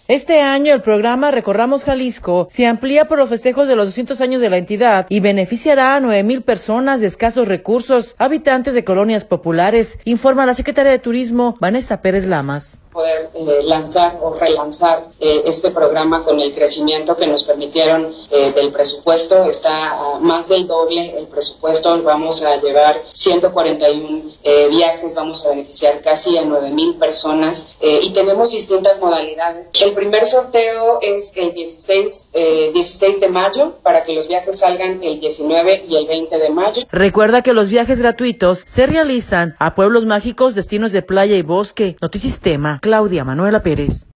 Este año el programa Recorramos Jalisco se amplía por los festejos de los 200 años de la entidad y beneficiará a 9,000 personas de escasos recursos, habitantes de colonias populares, informa la secretaria de Turismo, Vanessa Pérez Lamas. Poder lanzar o relanzar este programa con el crecimiento que nos permitieron del presupuesto. Está a más del doble el presupuesto. Vamos a llevar 141 viajes, vamos a beneficiar casi a 9,000 personas y tenemos distintas modalidades. El primer sorteo es el 16 de mayo para que los viajes salgan el 19 y el 20 de mayo. Recuerda que los viajes gratuitos se realizan a pueblos mágicos, destinos de playa y bosque. Notisistema, Claudia Manuela Pérez.